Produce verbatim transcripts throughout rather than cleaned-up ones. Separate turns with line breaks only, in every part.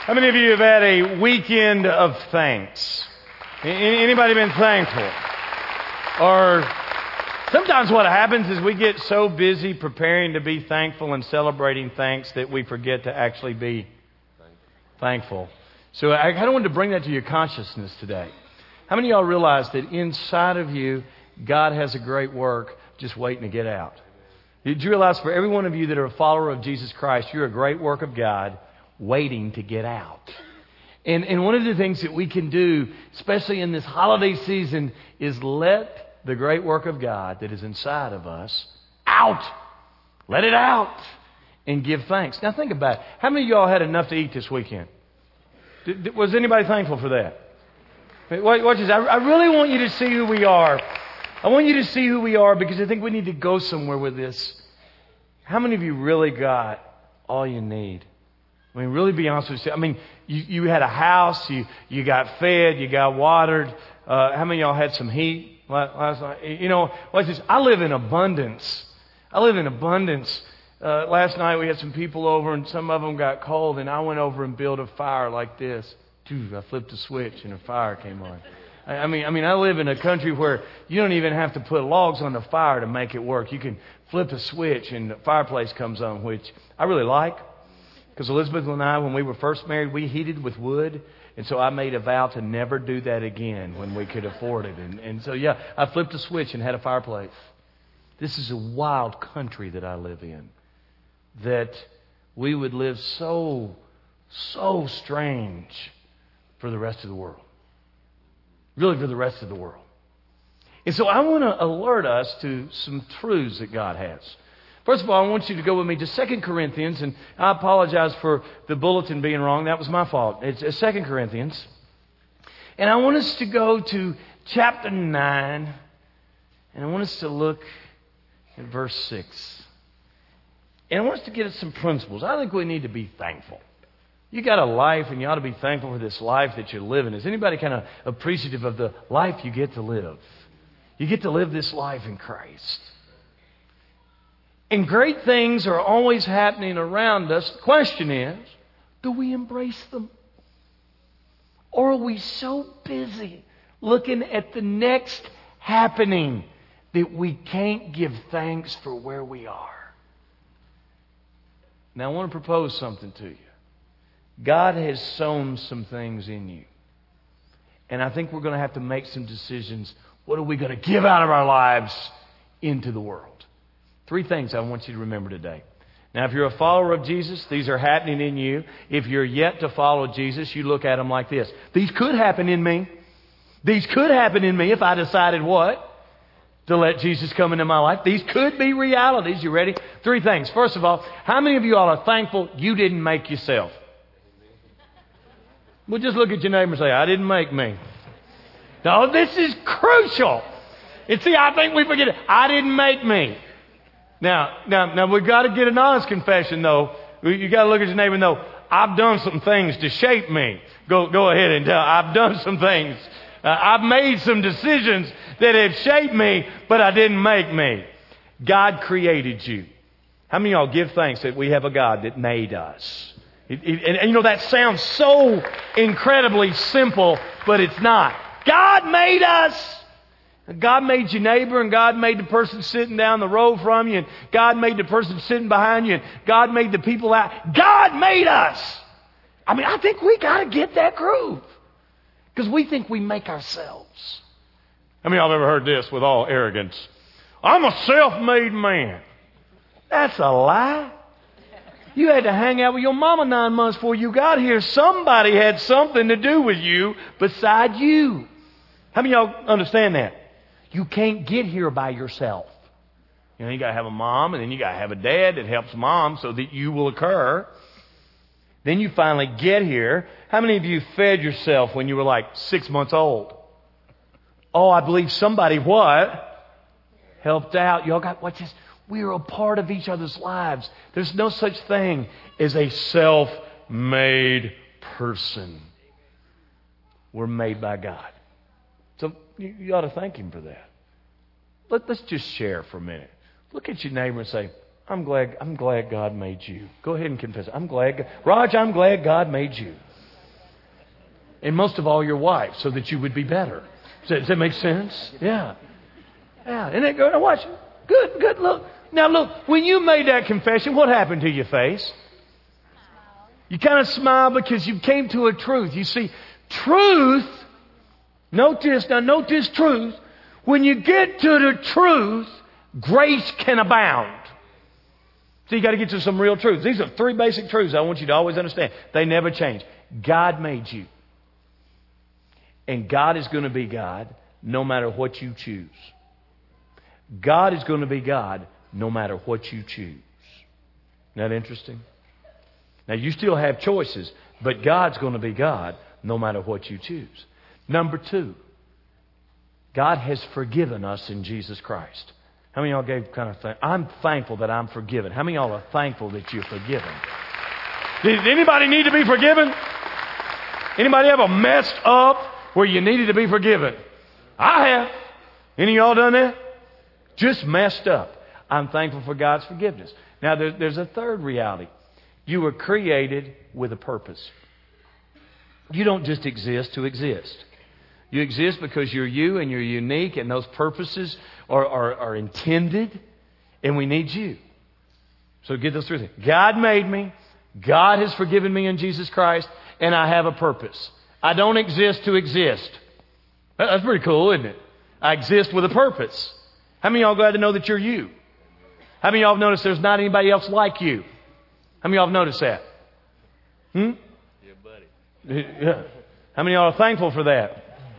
How many of you have had a weekend of thanks? Anybody been thankful? Or sometimes what happens is we get so busy preparing to be thankful and celebrating thanks that we forget to actually be thankful. So I kind of wanted to bring that to your consciousness today. How many of y'all realize that inside of you, God has a great work just waiting to get out? Did you realize for every one of you that are a follower of Jesus Christ, you're a great work of God waiting to get out? And, and one of the things that we can do, especially in this holiday season, is let the great work of God that is inside of us out. Let it out and give thanks. Now think about it. How many of y'all had enough to eat this weekend? Did, was anybody thankful for that? Watch this. I, I really want you to see who we are. I want you to see who we are because I think we need to go somewhere with this. How many of you really got all you need? I mean, really be honest with you. I mean, you, you had a house, you, you got fed, you got watered. Uh, how many of y'all had some heat last night? You know, watch this. I live in abundance. I live in abundance. Uh, last night we had some people over and some of them got cold and I went over and built a fire like this. I flipped a switch and a fire came on. I mean, I mean, I live in a country where you don't even have to put logs on the fire to make it work. You can flip a switch and the fireplace comes on, which I really like. Because Elizabeth and I, when we were first married, we heated with wood. And so I made a vow to never do that again when we could afford it. And, and so, yeah, I flipped a switch and had a fireplace. This is a wild country that I live in. That we would live so, so strange for the rest of the world. Really for the rest of the world. And so I want to alert us to some truths that God has. First of all, I want you to go with me to Second Corinthians, and I apologize for the bulletin being wrong. That was my fault. It's Second Corinthians. And I want us to go to chapter nine, and I want us to look at verse six. And I want us to get at some principles. I think we need to be thankful. You got a life, and you ought to be thankful for this life that you're living. Is anybody kind of appreciative of the life you get to live? You get to live this life in Christ. And great things are always happening around us. The question is, do we embrace them? Or are we so busy looking at the next happening that we can't give thanks for where we are? Now I want to propose something to you. God has sown some things in you. And I think we're going to have to make some decisions. What are we going to give out of our lives into the world? Three things I want you to remember today. Now, if you're a follower of Jesus, these are happening in you. If you're yet to follow Jesus, you look at them like this. These could happen in me. These could happen in me if I decided what? To let Jesus come into my life. These could be realities. You ready? Three things. First of all, how many of you all are thankful you didn't make yourself? Well, just look at your neighbor and say, I didn't make me. No, this is crucial. And see, I think we forget it. I didn't make me. Now, now, now we've got to get an honest confession, though. You got to look at your neighbor and know, I've done some things to shape me. Go, go ahead and tell, I've done some things. Uh, I've made some decisions that have shaped me, but I didn't make me. God created you. How many of y'all give thanks that we have a God that made us? It, it, and, and you know, that sounds so incredibly simple, but it's not. God made us. God made your neighbor, and God made the person sitting down the road from you, and God made the person sitting behind you, and God made the people out. God made us. I mean, I think we got to get that groove. Because we think we make ourselves. How many of y'all have ever heard this with all arrogance? I'm a self-made man. That's a lie. You had to hang out with your mama nine months before you got here. Somebody had something to do with you beside you. How many of y'all understand that? You can't get here by yourself. You know, you got to have a mom, and then you got to have a dad that helps mom so that you will occur. Then you finally get here. How many of you fed yourself when you were like six months old? Oh, I believe somebody what? Helped out. Y'all got, watch this. We are a part of each other's lives. There's no such thing as a self-made person. We're made by God. So you, you ought to thank Him for that. Let, let's just share for a minute. Look at your neighbor and say, I'm glad, I'm glad God made you. Go ahead and confess. I'm glad. Raj, I'm glad God made you. And most of all, your wife, so that you would be better. Does that, does that make sense? Yeah. Yeah. And then go, now watch. Good, good. Look. Now look, when you made that confession, what happened to your face? You kind of smiled because you came to a truth. You see, truth, note this, now note this truth. When you get to the truth, grace can abound. So you got to get to some real truths. These are three basic truths I want you to always understand. They never change. God made you. And God is going to be God no matter what you choose. God is going to be God no matter what you choose. Isn't that interesting? Now, you still have choices, but God's going to be God no matter what you choose. Number two, God has forgiven us in Jesus Christ. How many of y'all gave kind of thank? I'm thankful that I'm forgiven. How many of y'all are thankful that you're forgiven? Did anybody need to be forgiven? Anybody ever messed up where you needed to be forgiven? I have. Any of y'all done that? Just messed up. I'm thankful for God's forgiveness. Now, there, there's a third reality. You were created with a purpose. You don't just exist to exist. You exist because you're you and you're unique, and those purposes are, are, are intended, and we need you. So get those three things. God made me. God has forgiven me in Jesus Christ, and I have a purpose. I don't exist to exist. That's pretty cool, isn't it? I exist with a purpose. How many of y'all glad to know that you're you? How many of y'all have noticed there's not anybody else like you? How many of y'all have noticed that? Hmm?
Yeah, buddy.
Yeah. How many of y'all are thankful for that?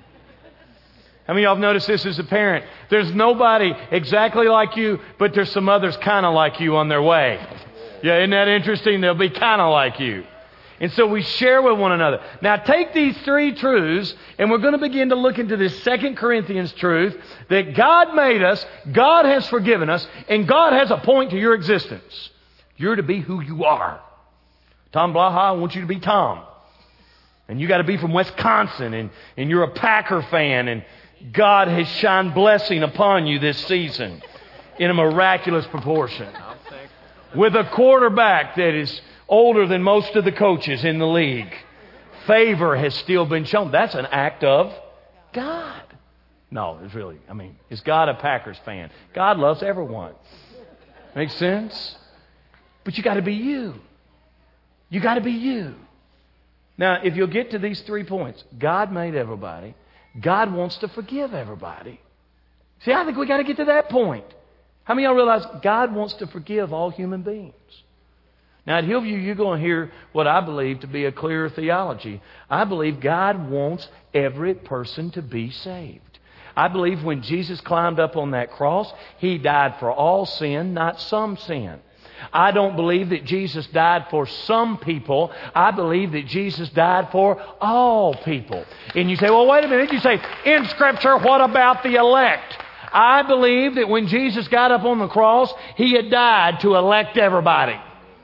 How many of y'all have noticed this as a parent? There's nobody exactly like you, but there's some others kind of like you on their way. Yeah, isn't that interesting? They'll be kind of like you. And so we share with one another. Now take these three truths, and we're going to begin to look into this Second Corinthians truth that God made us, God has forgiven us, and God has a point to your existence. You're to be who you are. Tom Blaha, I want you to be Tom. And you got to be from Wisconsin, and, and you're a Packer fan, and God has shined blessing upon you this season in a miraculous proportion. With a quarterback that is older than most of the coaches in the league, favor has still been shown. That's an act of God. No, it's really, I mean, is God a Packers fan? God loves everyone. Makes sense? But you got to be you. You got to be you. Now, if you'll get to these three points, God made everybody. God wants to forgive everybody. See, I think we got to get to that point. How many of y'all realize God wants to forgive all human beings? Now, at Hillview, you're going to hear what I believe to be a clearer theology. I believe God wants every person to be saved. I believe when Jesus climbed up on that cross, He died for all sin, not some sin. I don't believe that Jesus died for some people. I believe that Jesus died for all people. And you say, well, wait a minute. You say, in Scripture, what about the elect? I believe that when Jesus got up on the cross, He had died to elect everybody.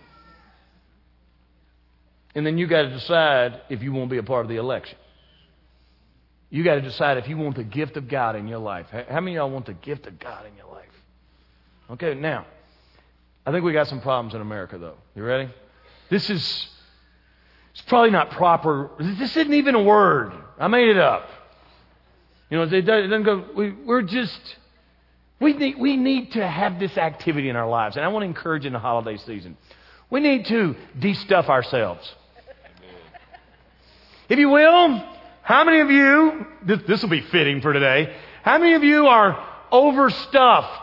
And then you got to decide if you want to be a part of the election. You got to decide if you want the gift of God in your life. How many of y'all want the gift of God in your life? Okay, now, I think we got some problems in America, though. You ready? This is, it's probably not proper. This isn't even a word. I made it up. You know, it doesn't go, we, we're just, we need, we need to have this activity in our lives. And I want to encourage in the holiday season. We need to de-stuff ourselves. If you will, how many of you, this, this will be fitting for today, how many of you are overstuffed?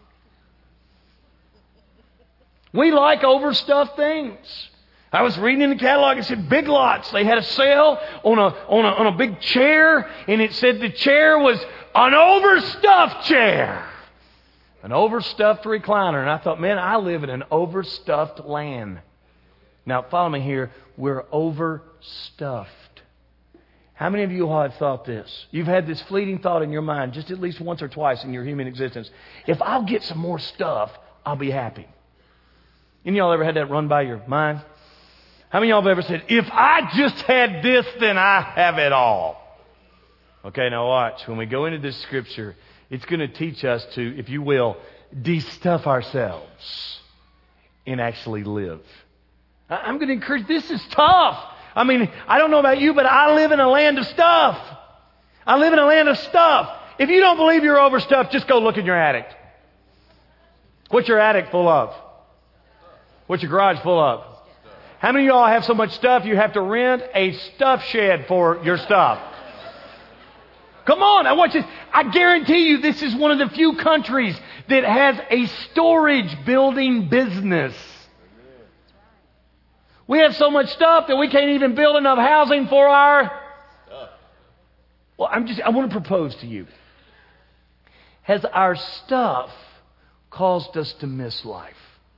We like overstuffed things. I was reading in the catalog, it said Big Lots. They had a sale on a, on a, on a big chair, and it said the chair was an overstuffed chair. An overstuffed recliner. And I thought, man, I live in an overstuffed land. Now, follow me here. We're overstuffed. How many of you all have thought this? You've had this fleeting thought in your mind just at least once or twice in your human existence. If I'll get some more stuff, I'll be happy. Any of y'all ever had that run by your mind? How many of y'all have ever said, if I just had this, then I have it all? Okay, now watch. When we go into this scripture, it's going to teach us to, if you will, de-stuff ourselves and actually live. I'm going to encourage, this is tough. I mean, I don't know about you, but I live in a land of stuff. I live in a land of stuff. If you don't believe you're overstuffed, just go look in your attic. What's your attic full of? What's your garage full of? How many of y'all have so much stuff you have to rent a stuff shed for your stuff? Come on, I want you. I guarantee you this is one of the few countries that has a storage building business. We have so much stuff that we can't even build enough housing for our... Well, I'm just, I want to propose to you. Has our stuff caused us to miss life?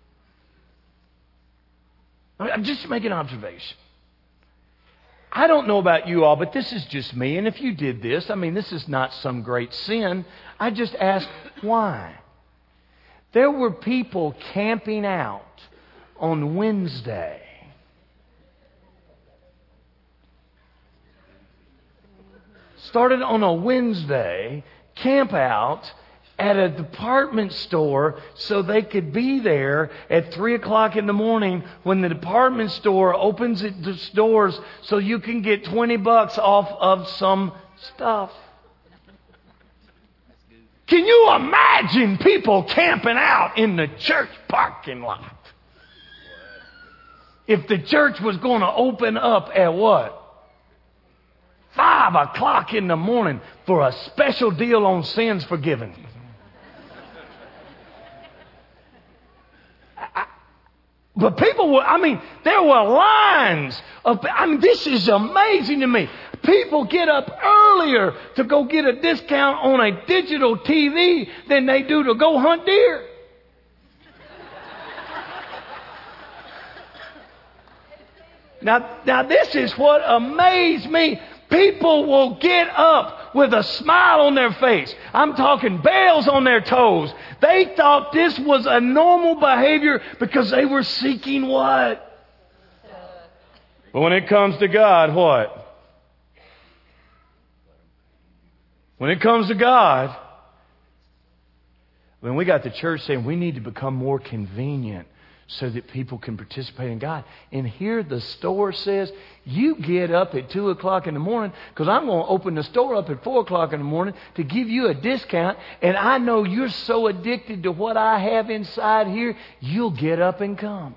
I'm just making an observation. I don't know about you all, but this is just me. And if you did this, I mean, this is not some great sin. I just ask, why? There were people camping out on Wednesday. Started on a Wednesday, camp out at a department store so they could be there at three o'clock in the morning when the department store opens its doors so you can get twenty bucks off of some stuff. Can you imagine people camping out in the church parking lot? If the church was going to open up at what? Five o'clock in the morning for a special deal on sins forgiven. I, but people were, I mean, there were lines of, I mean, this is amazing to me. People get up earlier to go get a discount on a digital T V than they do to go hunt deer. Now, now this is what amazed me. People will get up with a smile on their face. I'm talking bells on their toes. They thought this was a normal behavior because they were seeking what? But when it comes to God, what? When it comes to God, when we got the church saying we need to become more convenient so that people can participate in God. And here the store says, you get up at two o'clock in the morning because I'm going to open the store up at four o'clock in the morning to give you a discount. And I know you're so addicted to what I have inside here, you'll get up and come.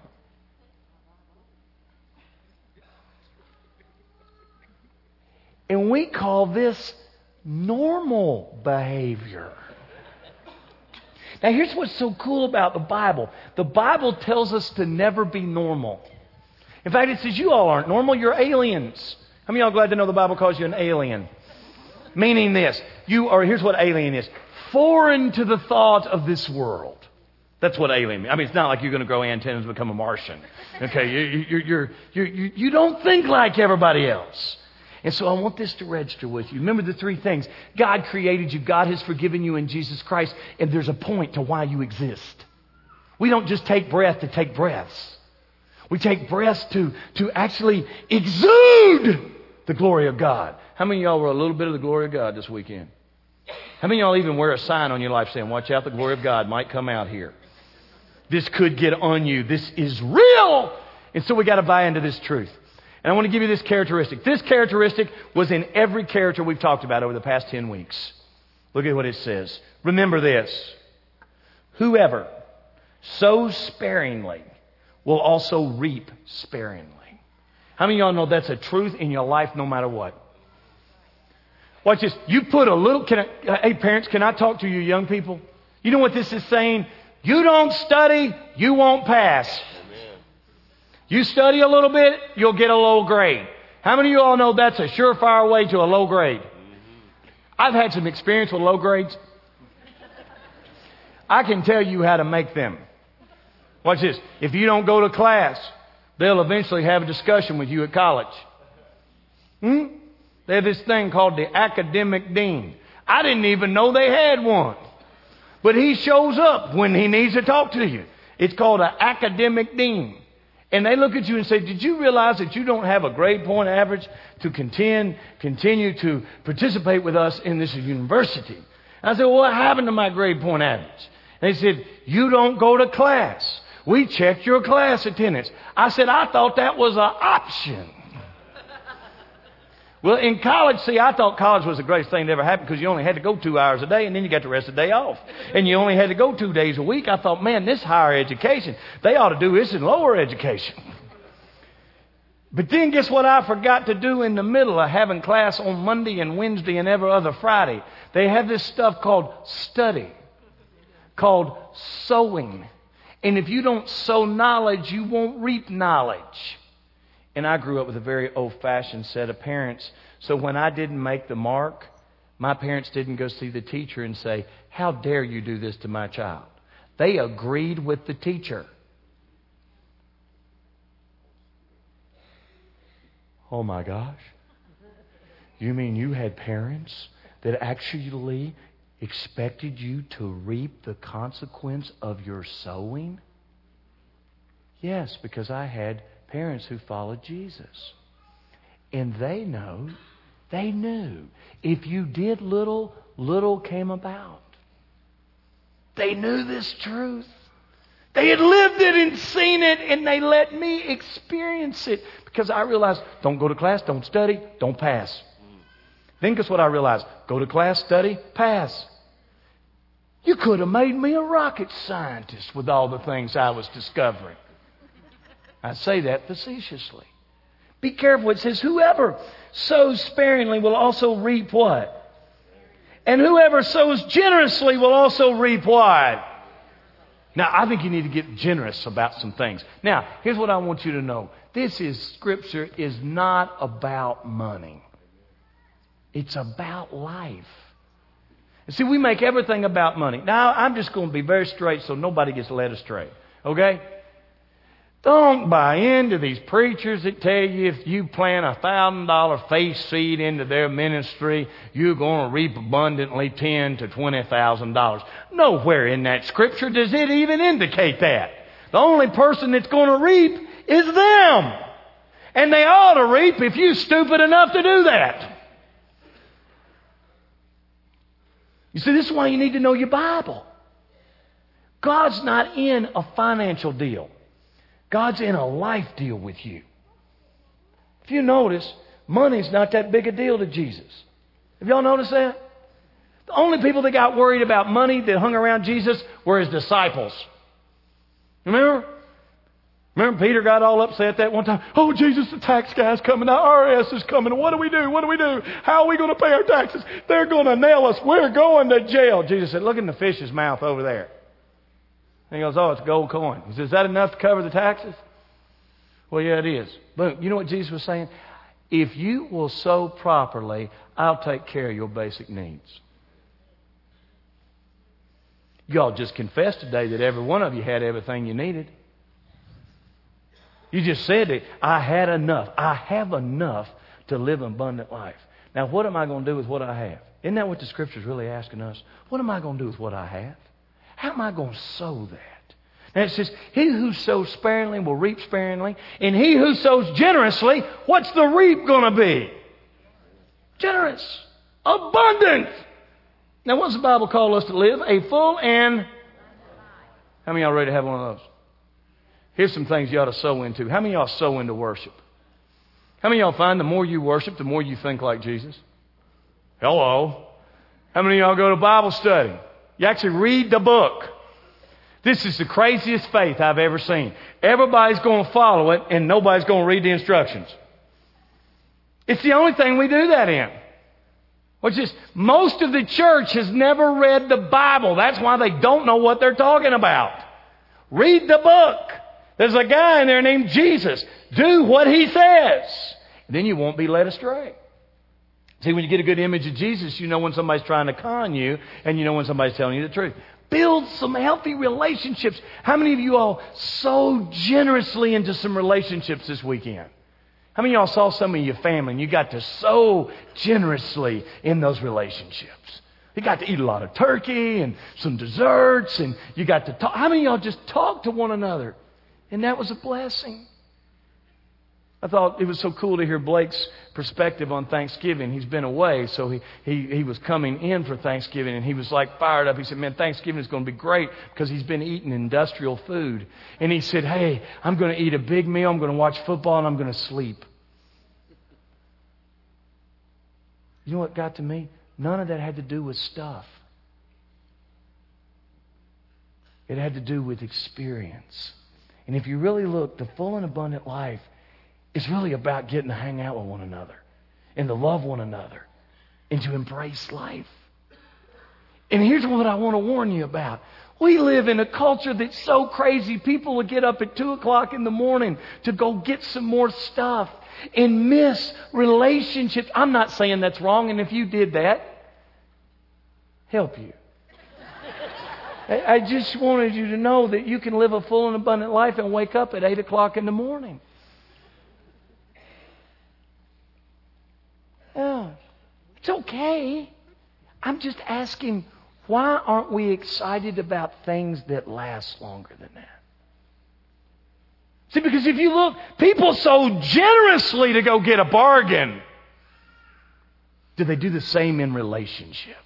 And we call this normal behavior. Now, here's what's so cool about the Bible. The Bible tells us to never be normal. In fact, it says you all aren't normal. You're aliens. How many of y'all glad to know the Bible calls you an alien? Meaning this. You are, here's what alien is. Foreign to the thought of this world. That's what alien means. I mean, it's not like you're going to grow antennas and become a Martian. Okay, you, you, you're, you're, you, you don't think like everybody else. And so I want this to register with you. Remember the three things. God created you. God has forgiven you in Jesus Christ. And there's a point to why you exist. We don't just take breath to take breaths. We take breaths to, to actually exude the glory of God. How many of y'all were a little bit of the glory of God this weekend? How many of y'all even wear a sign on your life saying, watch out, the glory of God might come out here. This could get on you. This is real. And so we got to buy into this truth. And I want to give you this characteristic. This characteristic was in every character we've talked about over the past ten weeks. Look at what it says. Remember this. Whoever sows sparingly will also reap sparingly. How many of y'all know that's a truth in your life no matter what? Watch this. You put a little... Can I, hey, parents, can I talk to you young people? You know what this is saying? You don't study, you won't pass. You study a little bit, you'll get a low grade. How many of you all know that's a surefire way to a low grade? I've had some experience with low grades. I can tell you how to make them. Watch this. If you don't go to class, they'll eventually have a discussion with you at college. Hmm? They have this thing called the academic dean. I didn't even know they had one. But he shows up when he needs to talk to you. It's called an academic dean. And they look at you and say, did you realize that you don't have a grade point average to contend, continue to participate with us in this university? And I said, well, what happened to my grade point average? And they said, you don't go to class. We checked your class attendance. I said, I thought that was an option. Well, in college, see, I thought college was the greatest thing that ever happened because you only had to go two hours a day and then you got the rest of the day off. And you only had to go two days a week. I thought, man, this higher education, they ought to do this in lower education. But then guess what I forgot to do in the middle of having class on Monday and Wednesday and every other Friday? They have this stuff called study, called sowing. And if you don't sow knowledge, you won't reap knowledge. And I grew up with a very old-fashioned set of parents. So when I didn't make the mark, my parents didn't go see the teacher and say, how dare you do this to my child? They agreed with the teacher. Oh my gosh. You mean you had parents that actually expected you to reap the consequence of your sowing? Yes, because I had parents who followed Jesus. And they know, they knew, if you did little, little came about. They knew this truth. They had lived it and seen it, and they let me experience it. Because I realized, don't go to class, don't study, don't pass. Then guess what I realized? Go to class, study, pass. You could have made me a rocket scientist with all the things I was discovering. I say that facetiously. Be careful. It says, whoever sows sparingly will also reap what? And whoever sows generously will also reap what? Now, I think you need to get generous about some things. Now, here's what I want you to know. This is, Scripture is not about money. It's about life. And see, we make everything about money. Now, I'm just going to be very straight so nobody gets led astray. Okay? Don't buy into these preachers that tell you if you plant a one thousand dollars faith seed into their ministry, you're going to reap abundantly ten thousand to twenty thousand dollars. Nowhere in that Scripture does it even indicate that. The only person that's going to reap is them. And they ought to reap if you're stupid enough to do that. You see, this is why you need to know your Bible. God's not in a financial deal. God's in a life deal with you. If you notice, money's not that big a deal to Jesus. Have y'all noticed that? The only people that got worried about money that hung around Jesus were His disciples. Remember? Remember Peter got all upset that one time. Oh, Jesus, the tax guy's coming. The I R S is coming. What do we do? What do we do? How are we going to pay our taxes? They're going to nail us. We're going to jail. Jesus said, look in the fish's mouth over there. And he goes, oh, it's a gold coin. He says, is that enough to cover the taxes? Well, yeah, it is. But you know what Jesus was saying? If you will sow properly, I'll take care of your basic needs. Y'all just confessed today that every one of you had everything you needed. You just said that I had enough. I have enough to live an abundant life. Now, what am I going to do with what I have? Isn't that what the Scripture is really asking us? What am I going to do with what I have? How am I going to sow that? Now it says, he who sows sparingly will reap sparingly. And he who sows generously, what's the reap going to be? Generous. Abundant. Now what does the Bible call us to live? A full and... How many of y'all ready to have one of those? Here's some things you ought to sow into. How many of y'all sow into worship? How many of y'all find the more you worship, the more you think like Jesus? Hello. How many of y'all go to Bible study? You actually read the book. This is the craziest faith I've ever seen. Everybody's going to follow it and nobody's going to read the instructions. It's the only thing we do that in. Which is, most of the church has never read the Bible. That's why they don't know what they're talking about. Read the book. There's a guy in there named Jesus. Do what He says. Then you won't be led astray. See, when you get a good image of Jesus, you know when somebody's trying to con you, and you know when somebody's telling you the truth. Build some healthy relationships. How many of you all sow generously into some relationships this weekend? How many of y'all saw some of your family and you got to sow generously in those relationships? You got to eat a lot of turkey and some desserts, and you got to talk. How many of y'all just talk to one another? And that was a blessing. I thought it was so cool to hear Blake's perspective on Thanksgiving. He's been away, so he, he, he was coming in for Thanksgiving, and he was like fired up. He said, man, Thanksgiving is going to be great because he's been eating industrial food. And he said, hey, I'm going to eat a big meal, I'm going to watch football, and I'm going to sleep. You know what got to me? None of that had to do with stuff. It had to do with experience. And if you really look, the full and abundant life is really about getting to hang out with one another and to love one another and to embrace life. And here's what I want to warn you about. We live in a culture that's so crazy. People will get up at two o'clock in the morning to go get some more stuff and miss relationships. I'm not saying that's wrong, and if you did that, help you. I just wanted you to know that you can live a full and abundant life and wake up at eight o'clock in the morning. Yeah, it's okay. I'm just asking, why aren't we excited about things that last longer than that? See, because if you look, people sow generously to go get a bargain. Do they do the same in relationship?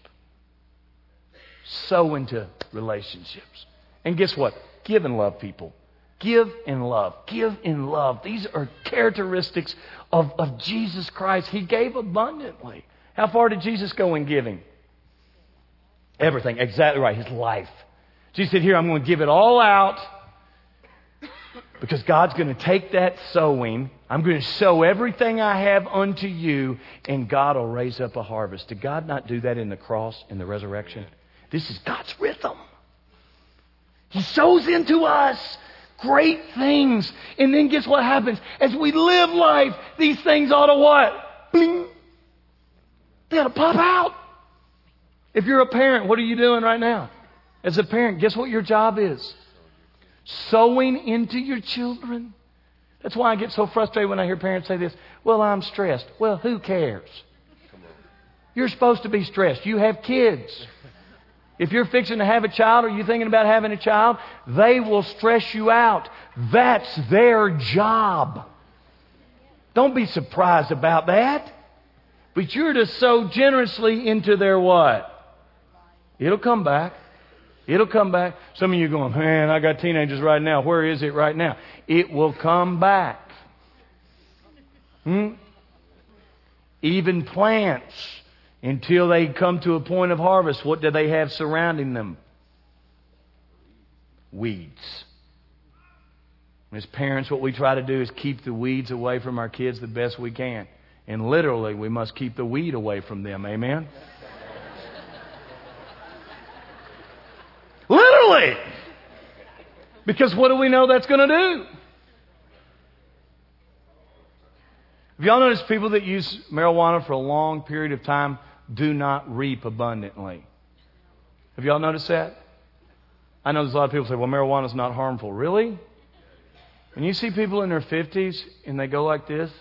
Sow into relationships. And guess what? Give and love people. Give and love. Give and love. These are characteristics of, of Jesus Christ. He gave abundantly. How far did Jesus go in giving? Everything. Exactly right. His life. Jesus said, here, I'm going to give it all out because God's going to take that sowing. I'm going to sow everything I have unto you, and God will raise up a harvest. Did God not do that in the cross, in the resurrection? This is God's rhythm. He sows into us great things. And then guess what happens? As we live life, these things ought to what? Bling. They ought to pop out. If you're a parent, what are you doing right now? As a parent, guess what your job is? Sowing into your children. That's why I get so frustrated when I hear parents say this. Well, I'm stressed. Well, who cares? You're supposed to be stressed. You have kids. If you're fixing to have a child or you're thinking about having a child, they will stress you out. That's their job. Don't be surprised about that. But you're to sow generously into their what? It'll come back. It'll come back. Some of you are going, man, I got teenagers right now. Where is it right now? It will come back. Hmm? Even plants, until they come to a point of harvest, what do they have surrounding them? Weeds. As parents, what we try to do is keep the weeds away from our kids the best we can. And literally, we must keep the weed away from them. Amen? Literally! Because what do we know that's going to do? Have y'all noticed people that use marijuana for a long period of time do not reap abundantly? Have y'all noticed that? I know there's a lot of people say, well, marijuana is not harmful. Really? When you see people in their fifties and they go like this,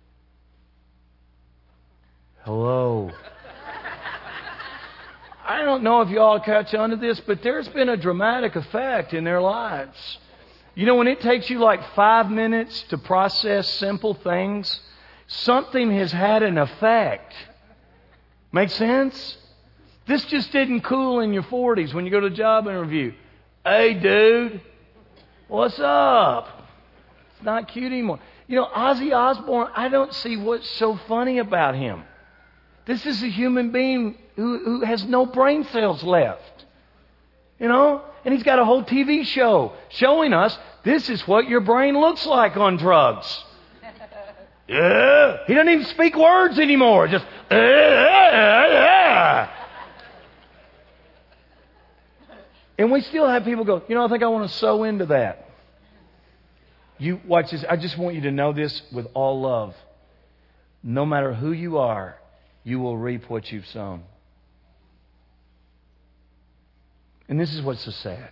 hello. I don't know if you all catch on to this, but there's been a dramatic effect in their lives. You know, when it takes you like five minutes to process simple things, something has had an effect. Make sense? This just didn't cool in your forties when you go to a job interview. Hey, dude, what's up? It's not cute anymore. You know, Ozzy Osbourne, I don't see what's so funny about him. This is a human being who, who has no brain cells left. You know? And he's got a whole T V show showing us this is what your brain looks like on drugs. Yeah. He doesn't even speak words anymore. Just, uh, uh, uh. And we still have people go, you know, I think I want to sow into that. You watch this. I just want you to know this with all love. No matter who you are, you will reap what you've sown. And this is what's so sad.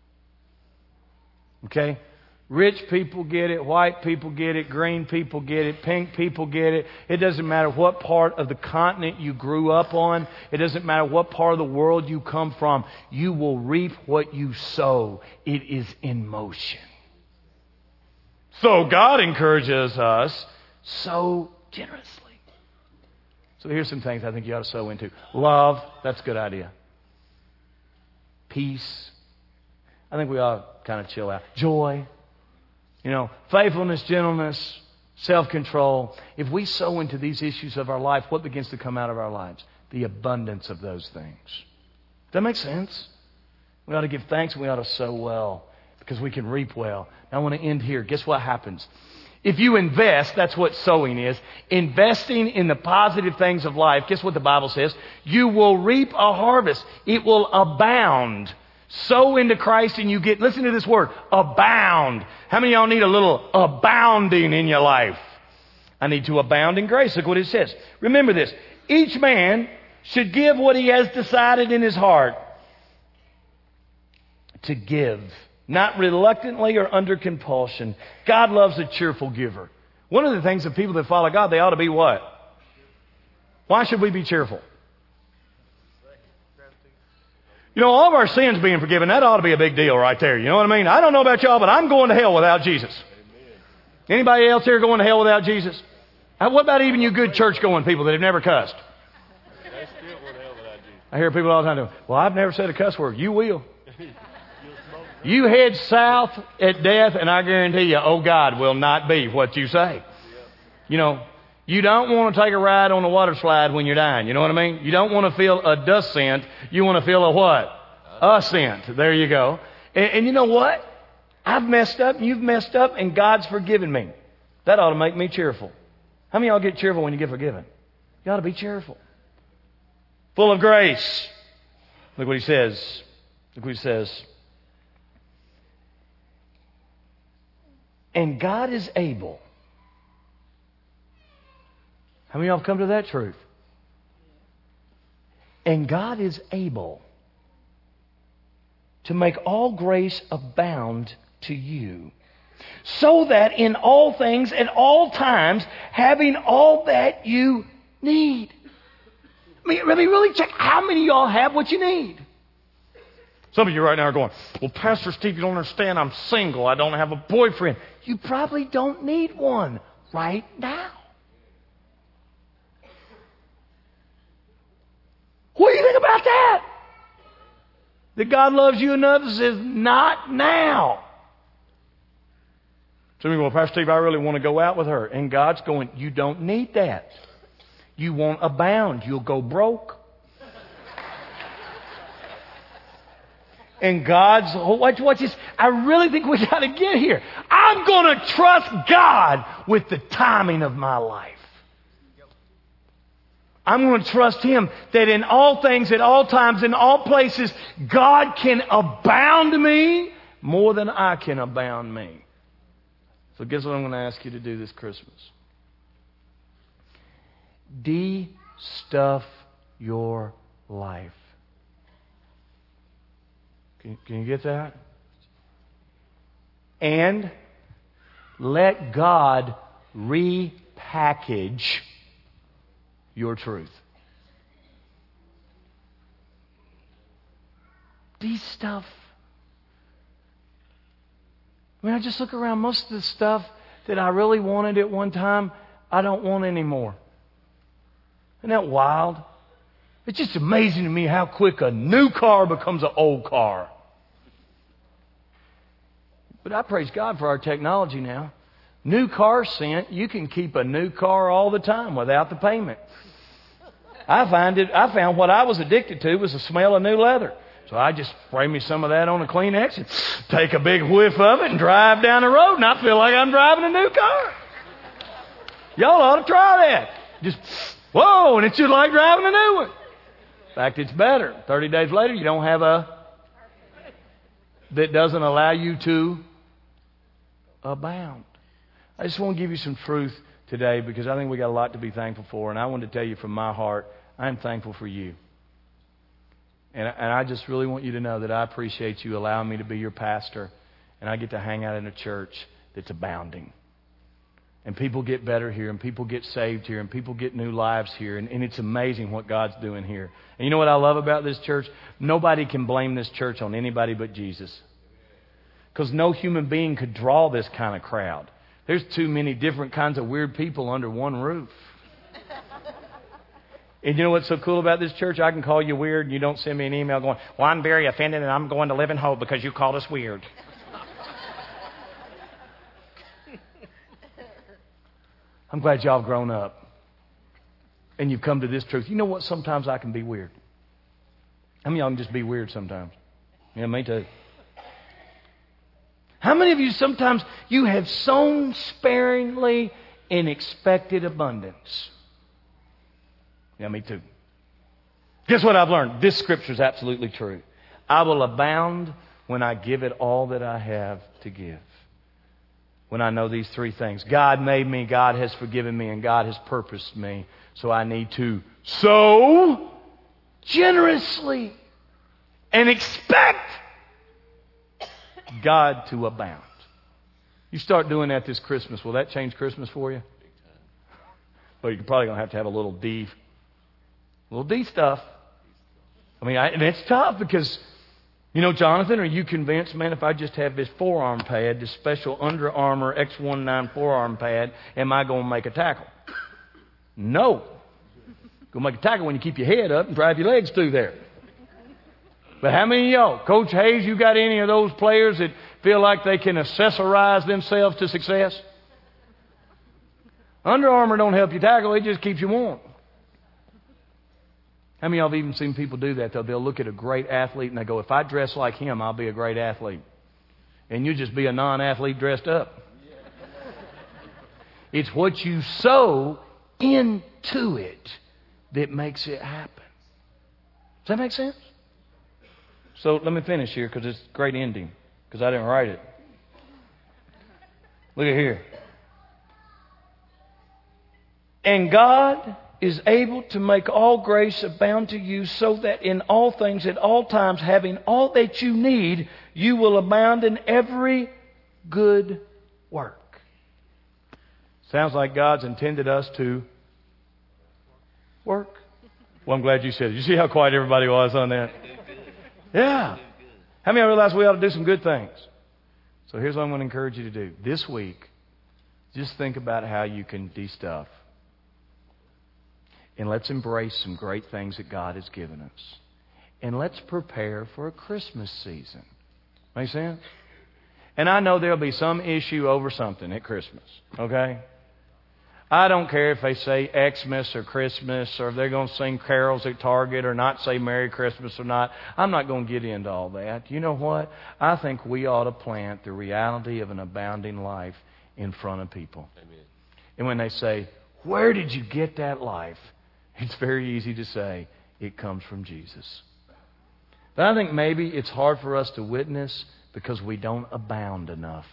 Okay? Rich people get it, white people get it, green people get it, pink people get it. It doesn't matter what part of the continent you grew up on. It doesn't matter what part of the world you come from. You will reap what you sow. It is in motion. So God encourages us, sow generously. So here's some things I think you ought to sow into. Love, that's a good idea. Peace. I think we ought to kind of chill out. Joy. You know, faithfulness, gentleness, self-control. If we sow into these issues of our life, what begins to come out of our lives? The abundance of those things. Does that make sense? We ought to give thanks and we ought to sow well because we can reap well. Now I want to end here. Guess what happens? If you invest, that's what sowing is. Investing in the positive things of life, guess what the Bible says? You will reap a harvest. It will abound. Sow into Christ and you get, listen to this word, abound. How many of y'all need a little abounding in your life? I need to abound in grace. Look what it says. Remember this. Each man should give what he has decided in his heart to give. Not reluctantly or under compulsion. God loves a cheerful giver. One of the things of people that follow God, they ought to be what? Why should we be cheerful? You know, all of our sins being forgiven, that ought to be a big deal right there. You know what I mean? I don't know about y'all, but I'm going to hell without Jesus. Anybody else here going to hell without Jesus? What about even you good church-going people that have never cussed? I hear people all the time go, well, I've never said a cuss word. You will. You head south at death, and I guarantee you, oh, God will not be what you say. You know, you don't want to take a ride on a water slide when you're dying. You know what I mean? You don't want to feel a dust scent. You want to feel a what? A scent. There you go. And, and you know what? I've messed up, and you've messed up, and God's forgiven me. That ought to make me cheerful. How many of y'all get cheerful when you get forgiven? You ought to be cheerful. Full of grace. Look what he says. Look what he says. And God is able. How many of y'all have come to that truth? And God is able to make all grace abound to you, so that in all things, at all times, having all that you need. I mean, really, really check how many of y'all have what you need. Some of you right now are going, well, Pastor Steve, you don't understand. I'm single. I don't have a boyfriend. You probably don't need one right now. What do you think about that? That God loves you enough and says, not now. Some of you go, well, Pastor Steve, I really want to go out with her. And God's going, you don't need that. You won't abound. You'll go broke. And God's, watch, watch this. I really think we got to get here. I'm going to trust God with the timing of my life. I'm going to trust Him that in all things, at all times, in all places, God can abound me more than I can abound me. So guess what I'm going to ask you to do this Christmas? De-stuff your life. Can, can you get that? And let God repackage your truth. De-stuff. I mean, I just look around. Most of the stuff that I really wanted at one time, I don't want anymore. Isn't that wild? It's just amazing to me how quick a new car becomes an old car. But I praise God for our technology now. New car scent, you can keep a new car all the time without the payment. I find it. I found what I was addicted to was the smell of new leather. So I just spray me some of that on a Kleenex and take a big whiff of it and drive down the road, and I feel like I'm driving a new car. Y'all ought to try that. Just, whoa, and it's just like driving a new one. In fact, it's better. thirty days later, you don't have a that doesn't allow you to abound. I just want to give you some truth today because I think we got a lot to be thankful for. And I want to tell you from my heart, I'm thankful for you. And, and I just really want you to know that I appreciate you allowing me to be your pastor. And I get to hang out in a church that's abounding. And people get better here, and people get saved here, and people get new lives here. And, and it's amazing what God's doing here. And you know what I love about this church? Nobody can blame this church on anybody but Jesus. Because no human being could draw this kind of crowd. There's too many different kinds of weird people under one roof. And you know what's so cool about this church? I can call you weird, and you don't send me an email going, well, I'm very offended, and I'm going to live in hope because you called us weird. I'm glad y'all have grown up. And you've come to this truth. You know what? Sometimes I can be weird. How many of y'all can just be weird sometimes? Yeah, me too. How many of you sometimes you have sown sparingly in expected abundance? Yeah, me too. Guess what I've learned? This scripture is absolutely true. I will abound when I give it all that I have to give. When I know these three things. God made me, God has forgiven me, and God has purposed me. So I need to sow generously and expect God to abound. You start doing that this Christmas. Will that change Christmas for you? Well, you're probably going to have to have a little D, little D stuff. I mean, I, and it's tough because, you know, Jonathan, are you convinced, man, if I just have this forearm pad, this special Under Armour X nineteen forearm pad, am I going to make a tackle? No. Go make a tackle when you keep your head up and drive your legs through there. But how many of y'all, Coach Hayes, you got any of those players that feel like they can accessorize themselves to success? Under Armour don't help you tackle, it just keeps you warm. How many of y'all have even seen people do that, though? They'll look at a great athlete and they go, if I dress like him, I'll be a great athlete. And you just be a non-athlete dressed up. It's what you sow into it that makes it happen. Does that make sense? So let me finish here because it's a great ending because I didn't write it. Look at here. And God is able to make all grace abound to you so that in all things at all times having all that you need, you will abound in every good work. Sounds like God's intended us to work. Well, I'm glad you said it. You see how quiet everybody was on that? Yeah. How many of you realize we ought to do some good things? So here's what I'm going to encourage you to do. This week, just think about how you can de-stuff. And let's embrace some great things that God has given us. And let's prepare for a Christmas season. Make sense? And I know there'll be some issue over something at Christmas. Okay? I don't care if they say Xmas or Christmas or if they're going to sing carols at Target or not say Merry Christmas or not. I'm not going to get into all that. You know what? I think we ought to plant the reality of an abounding life in front of people. Amen. And when they say, where did you get that life? It's very easy to say, it comes from Jesus. But I think maybe it's hard for us to witness because we don't abound enough.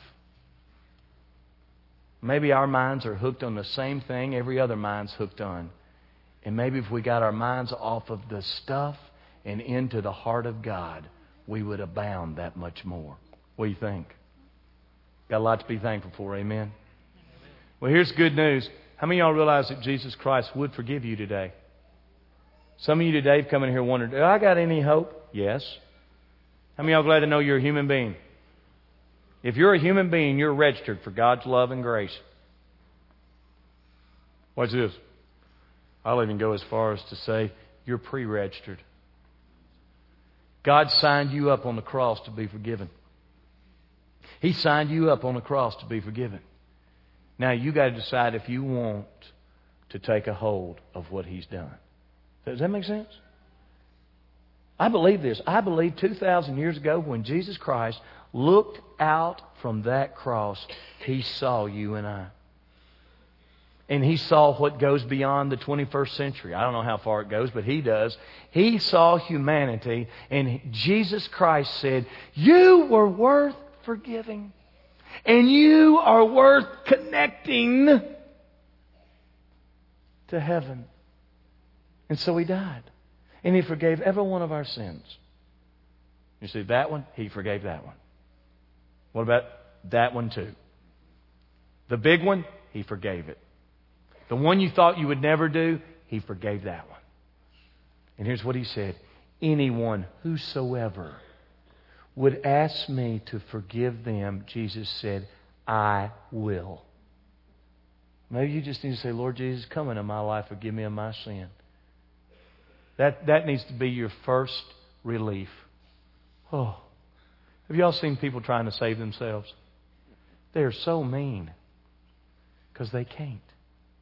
Maybe our minds are hooked on the same thing every other mind's hooked on. And maybe if we got our minds off of the stuff and into the heart of God, we would abound that much more. What do you think? Got a lot to be thankful for, amen? Well, here's good news. How many of y'all realize that Jesus Christ would forgive you today? Some of you today have come in here wondering, do I got any hope? Yes. How many of y'all glad to know you're a human being? If you're a human being, you're registered for God's love and grace. Watch this. I'll even go as far as to say you're pre-registered. God signed you up on the cross to be forgiven. He signed you up on the cross to be forgiven. Now you got to decide if you want to take a hold of what He's done. Does that make sense? I believe this. I believe two thousand years ago when Jesus Christ looked out from that cross, He saw you and I. And He saw what goes beyond the twenty-first century. I don't know how far it goes, but He does. He saw humanity, and Jesus Christ said, you were worth forgiving. And you are worth connecting to heaven. And so He died. And He forgave every one of our sins. You see, that one, He forgave that one. What about that one too? The big one, He forgave it. The one you thought you would never do, He forgave that one. And here's what He said. Anyone, whosoever, would ask me to forgive them, Jesus said, I will. Maybe you just need to say, Lord Jesus, come into my life, forgive me of my sin. That, that needs to be your first relief. Oh, have y'all seen people trying to save themselves? They're so mean because they can't.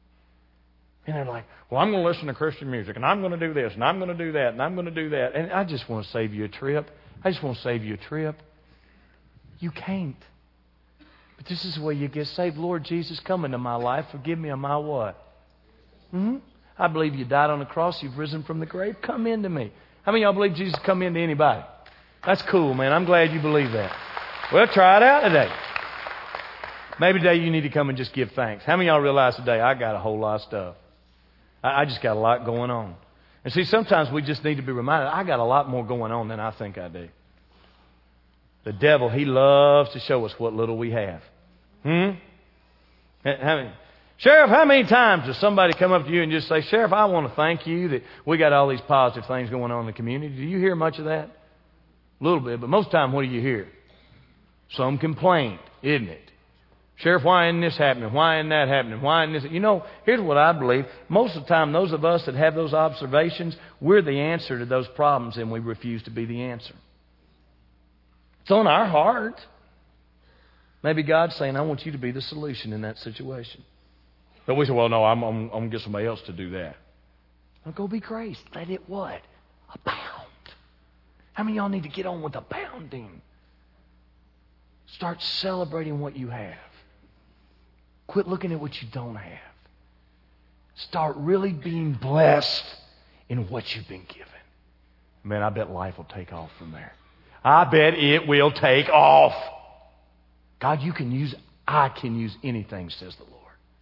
And they're like, well, I'm going to listen to Christian music, and I'm going to do this, and I'm going to do that, and I'm going to do that. And I just want to save you a trip. I just want to save you a trip. You can't. But this is the way you get saved. Lord Jesus, come into my life. Forgive me of my what? Hmm? I believe you died on the cross. You've risen from the grave. Come into me. How many of y'all believe Jesus come into anybody? That's cool, man. I'm glad you believe that. Well, try it out today. Maybe today you need to come and just give thanks. How many of y'all realize today I got a whole lot of stuff? I, I just got a lot going on. And see, sometimes we just need to be reminded, I got a lot more going on than I think I do. The devil, he loves to show us what little we have. Hmm? How many? Sheriff, how many times does somebody come up to you and just say, Sheriff, I want to thank you that we got all these positive things going on in the community? Do you hear much of that? A little bit, but most of the time, what do you hear? Some complaint, isn't it? Sheriff, why isn't this happening? Why isn't that happening? Why isn't this? You know, here's what I believe. Most of the time, those of us that have those observations, we're the answer to those problems, and we refuse to be the answer. It's on our heart. Maybe God's saying, I want you to be the solution in that situation. But we say, well, no, I'm, I'm, I'm going to get somebody else to do that. Now go be grace. Let it what? Abound. How many of y'all need to get on with abounding? Start celebrating what you have. Quit looking at what you don't have. Start really being blessed in what you've been given. Man, I bet life will take off from there. I bet it will take off. God, you can use, I can use anything, says the Lord.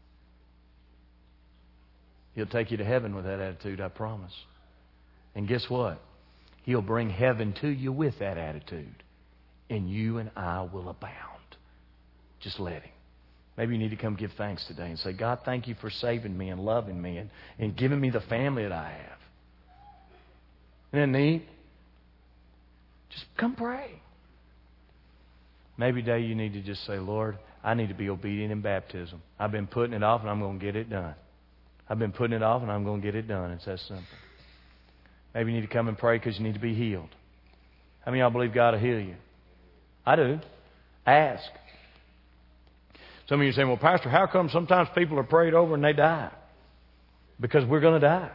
He'll take you to heaven with that attitude, I promise. And guess what? He'll bring heaven to you with that attitude. And you and I will abound. Just let Him. Maybe you need to come give thanks today and say, God, thank you for saving me and loving me and, and giving me the family that I have. Isn't that neat? Just come pray. Maybe today you need to just say, Lord, I need to be obedient in baptism. I've been putting it off and I'm going to get it done. I've been putting it off and I'm going to get it done. It's that simple. Maybe you need to come and pray because you need to be healed. How many of y'all believe God will heal you? I do. Ask. Some of you are saying, well, Pastor, how come sometimes people are prayed over and they die? Because we're going to die.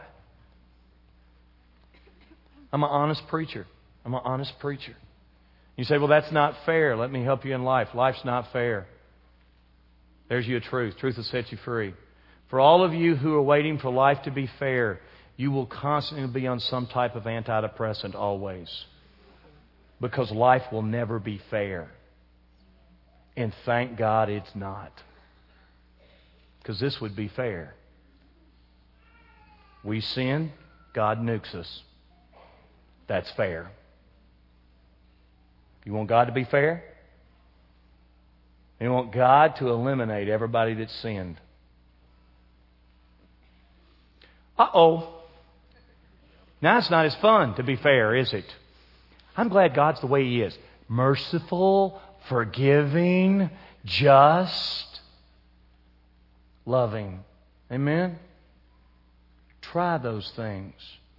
I'm an honest preacher. I'm an honest preacher. You say, well, that's not fair. Let me help you in life. Life's not fair. There's you a truth. Truth will set you free. For all of you who are waiting for life to be fair, you will constantly be on some type of antidepressant always. Because life will never be fair. And thank God it's not. Because this would be fair. We sin, God nukes us. That's fair. You want God to be fair? You want God to eliminate everybody that's sinned. Uh-oh. Now it's not as fun to be fair, is it? I'm glad God's the way He is. Merciful, forgiving, just, loving. Amen? Try those things.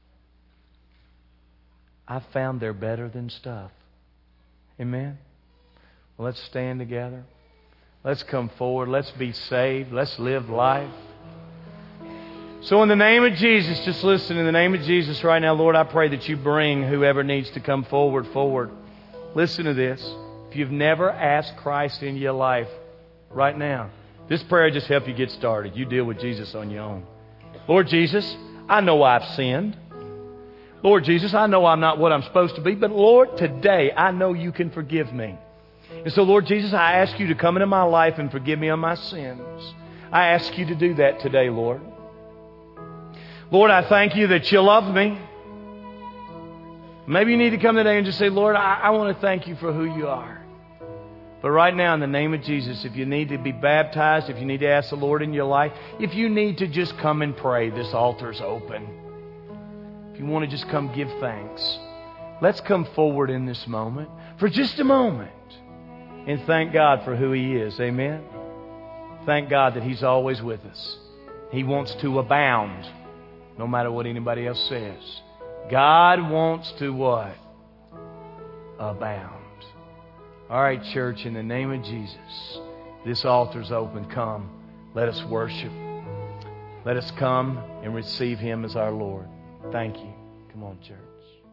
I've found they're better than stuff. Amen? Well, let's stand together. Let's come forward. Let's be saved. Let's live life. So in the name of Jesus, just listen, in the name of Jesus right now, Lord, I pray that you bring whoever needs to come forward, forward. Listen to this. If you've never asked Christ into your life right now, this prayer just help you get started. You deal with Jesus on your own. Lord Jesus, I know I've sinned. Lord Jesus, I know I'm not what I'm supposed to be, but Lord, today I know you can forgive me. And so, Lord Jesus, I ask you to come into my life and forgive me of my sins. I ask you to do that today, Lord. Lord, I thank you that you love me. Maybe you need to come today and just say, Lord, I, I want to thank you for who you are. But right now, in the name of Jesus, if you need to be baptized, if you need to ask the Lord in your life, if you need to just come and pray, this altar's open. If you want to just come give thanks, let's come forward in this moment for just a moment and thank God for who He is. Amen? Thank God that He's always with us. He wants to abound, no matter what anybody else says. God wants to what? Abound. All right, church, in the name of Jesus, this altar's open. Come, let us worship. Let us come and receive Him as our Lord. Thank you. Come on, church.